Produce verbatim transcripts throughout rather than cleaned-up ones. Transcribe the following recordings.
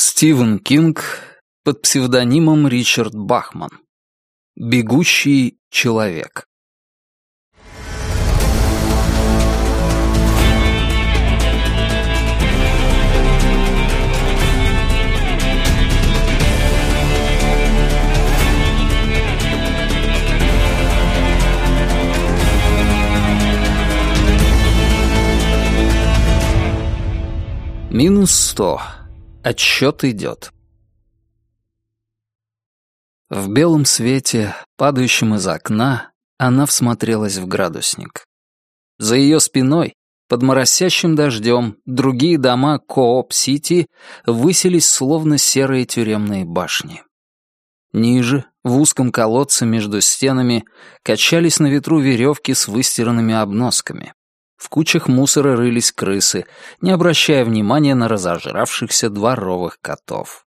Стивен Кинг под псевдонимом Ричард Бахман. Бегущий человек. Минус сто. Отсчет идет. В белом свете, падающем из окна, она всмотрелась в градусник. За ее спиной, под моросящим дождем, другие дома Кооп-Сити высились словно серые тюремные башни. Ниже, в узком колодце между стенами, качались на ветру веревки с выстиранными обносками. В кучах мусора рылись крысы, не обращая внимания на разожравшихся дворовых котов.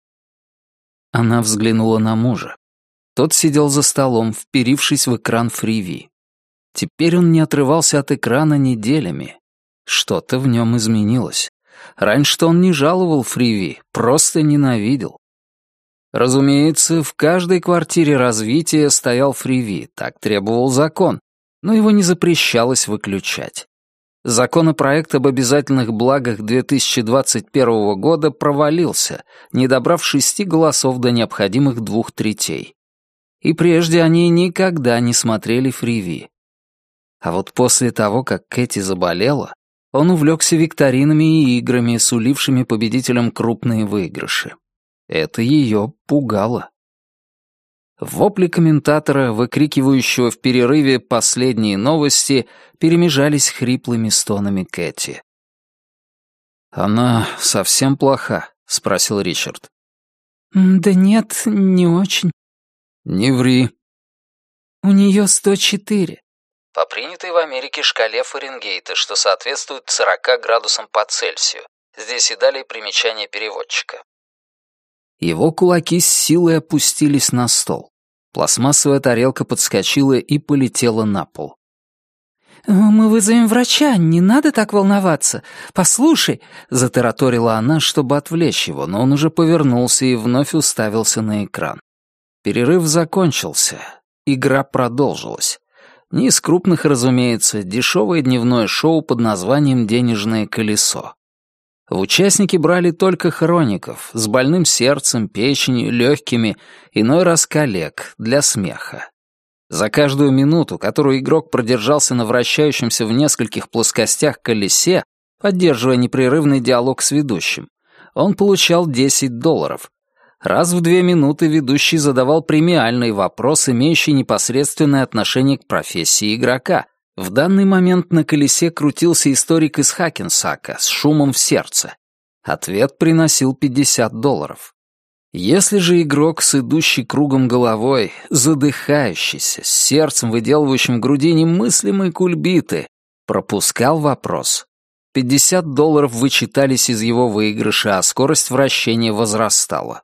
Она взглянула на мужа. Тот сидел за столом, вперившись в экран фриви. Теперь он не отрывался от экрана неделями. Что-то в нем изменилось. Раньше-то он не жаловал фриви, просто ненавидел. Разумеется, в каждой квартире развития стоял фриви, так требовал закон. Но его не запрещалось выключать. Законопроект об обязательных благах две тысячи двадцать первого года провалился, не добрав шести голосов до необходимых двух третей. И прежде они никогда не смотрели фриви. А вот после того, как Кэти заболела, он увлекся викторинами и играми, сулившими победителям крупные выигрыши. Это ее пугало. Вопли комментатора, выкрикивающего в перерыве последние новости, перемежались хриплыми стонами Кэти. «Она совсем плоха?» — спросил Ричард. «Да нет, не очень». «Не ври». «У нее сто четыре». По принятой в Америке шкале Фаренгейта, что соответствует сорока градусам по Цельсию. Здесь и далее примечание переводчика. Его кулаки с силой опустились на стол. Пластмассовая тарелка подскочила и полетела на пол. «Мы вызовем врача, не надо так волноваться. Послушай», — затараторила она, чтобы отвлечь его, но он уже повернулся и вновь уставился на экран. Перерыв закончился. Игра продолжилась. Не из крупных, разумеется, дешевое дневное шоу под названием «Денежное колесо». В участники брали только хроников, с больным сердцем, печенью, легкими, иной раз коллег, для смеха. За каждую минуту, которую игрок продержался на вращающемся в нескольких плоскостях колесе, поддерживая непрерывный диалог с ведущим, он получал десять долларов. Раз в две минуты ведущий задавал премиальный вопрос, имеющий непосредственное отношение к профессии игрока. В данный момент на колесе крутился историк из Хакенсака с шумом в сердце. Ответ приносил пятьдесят долларов. Если же игрок с идущей кругом головой, задыхающийся, с сердцем, выделывающим в груди немыслимые кульбиты, пропускал вопрос, пятьдесят долларов вычитались из его выигрыша, а скорость вращения возрастала.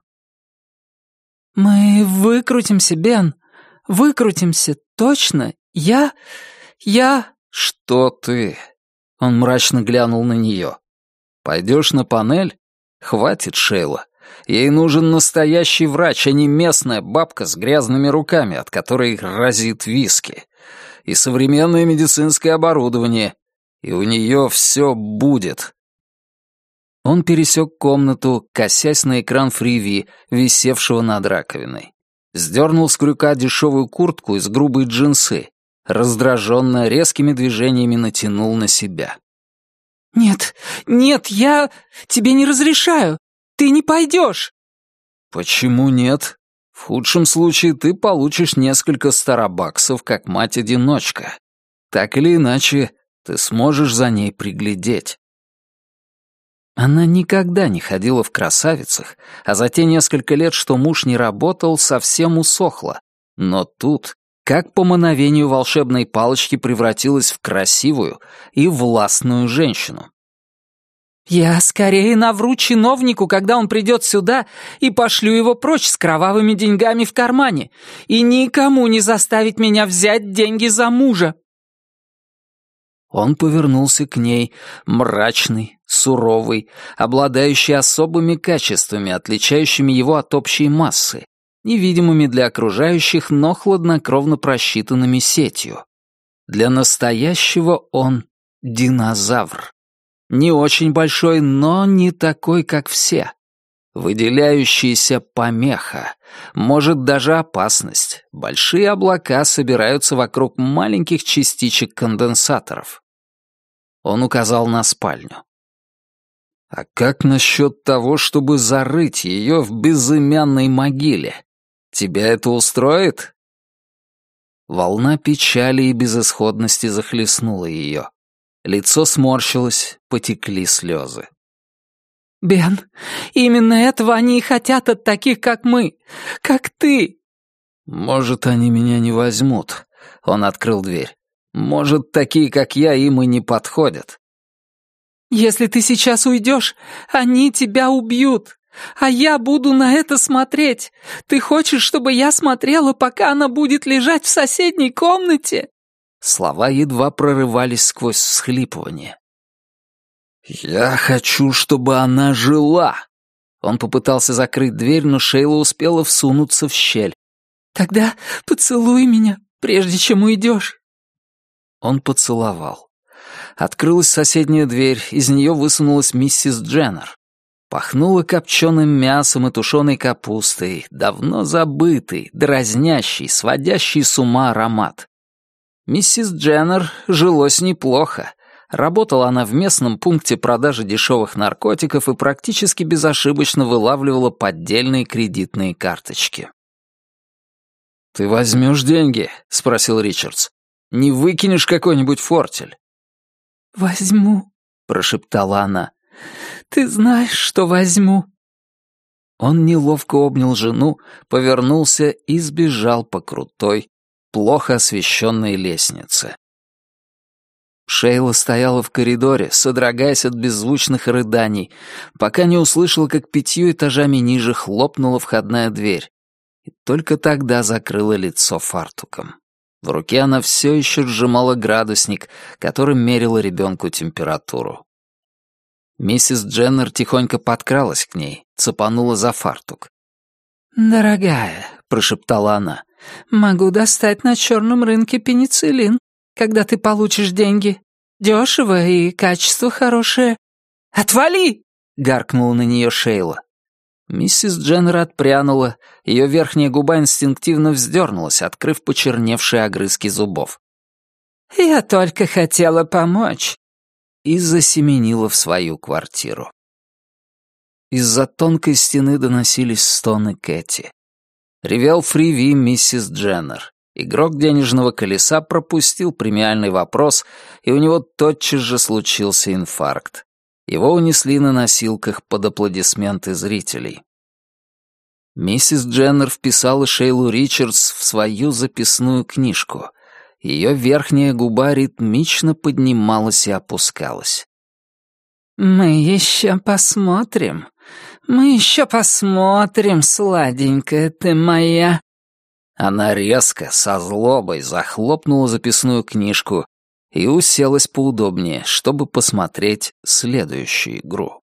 «Мы выкрутимся, Бен, выкрутимся, точно, я... я...» «Что ты?» Он мрачно глянул на нее. «Пойдешь на панель? Хватит, Шейла. Ей нужен настоящий врач, а не местная бабка с грязными руками, от которой разит виски. И современное медицинское оборудование. И у нее все будет». Он пересек комнату, косясь на экран фриви, висевшего над раковиной. Сдернул с крюка дешевую куртку из грубой джинсы. Раздраженно, резкими движениями натянул на себя. «Нет, нет, я тебе не разрешаю. Ты не пойдешь». «Почему нет? В худшем случае ты получишь несколько старобаксов, как мать-одиночка. Так или иначе, ты сможешь за ней приглядеть». Она никогда не ходила в красавицах, а за те несколько лет, что муж не работал, совсем усохла. Но тут, как по мановению волшебной палочки, превратилась в красивую и властную женщину. «Я скорее навру чиновнику, когда он придет сюда, и пошлю его прочь с кровавыми деньгами в кармане, и никому не заставить меня взять деньги за мужа». Он повернулся к ней, мрачный, суровый, обладающий особыми качествами, отличающими его от общей массы, невидимыми для окружающих, но хладнокровно просчитанными сетью. Для настоящего он динозавр. Не очень большой, но не такой, как все. Выделяющаяся помеха, может, даже опасность. Большие облака собираются вокруг маленьких частичек конденсаторов. Он указал на спальню. «А как насчет того, чтобы зарыть ее в безымянной могиле? Тебя это устроит?» Волна печали и безысходности захлестнула ее. Лицо сморщилось, потекли слезы. «Бен, именно этого они и хотят от таких, как мы, как ты!» «Может, они меня не возьмут», — он открыл дверь. «Может, такие, как я, им и не подходят». «Если ты сейчас уйдешь, они тебя убьют, а я буду на это смотреть. Ты хочешь, чтобы я смотрела, пока она будет лежать в соседней комнате?» Слова едва прорывались сквозь всхлипывание. «Я хочу, чтобы она жила!» Он попытался закрыть дверь, но Шейла успела всунуться в щель. «Тогда поцелуй меня, прежде чем уйдешь». Он поцеловал. Открылась соседняя дверь, из нее высунулась миссис Дженнер. Пахнуло копченым мясом и тушеной капустой, давно забытый, дразнящий, сводящий с ума аромат. Миссис Дженнер жилось неплохо. Работала она в местном пункте продажи дешевых наркотиков и практически безошибочно вылавливала поддельные кредитные карточки. «Ты возьмешь деньги?» — спросил Ричардс. «Не выкинешь какой-нибудь фортель?» «Возьму», — прошептала она. «Ты знаешь, что возьму». Он неловко обнял жену, повернулся и сбежал по крутой, плохо освещенной лестнице. Шейла стояла в коридоре, содрогаясь от беззвучных рыданий, пока не услышала, как пятью этажами ниже хлопнула входная дверь, и только тогда закрыла лицо фартуком. В руке она все еще сжимала градусник, которым мерила ребенку температуру. Миссис Дженнер тихонько подкралась к ней, цепанула за фартук. «Дорогая», — прошептала она, — «могу достать на черном рынке пенициллин, когда ты получишь деньги. Дешево и качество хорошее». «Отвали!» — гаркнула на нее Шейла. Миссис Дженнер отпрянула, ее верхняя губа инстинктивно вздернулась, открыв почерневшие огрызки зубов. «Я только хотела помочь», и засеменила в свою квартиру. Из-за тонкой стены доносились стоны Кэти. Ревел фриви миссис Дженнер. Игрок денежного колеса пропустил премиальный вопрос, и у него тотчас же случился инфаркт. Его унесли на носилках под аплодисменты зрителей. Миссис Дженнер вписала Шейлу Ричардс в свою записную книжку. Ее верхняя губа ритмично поднималась и опускалась. «Мы еще посмотрим. Мы еще посмотрим, сладенькая ты моя». Она резко, со злобой, захлопнула записную книжку и уселась поудобнее, чтобы посмотреть следующую игру.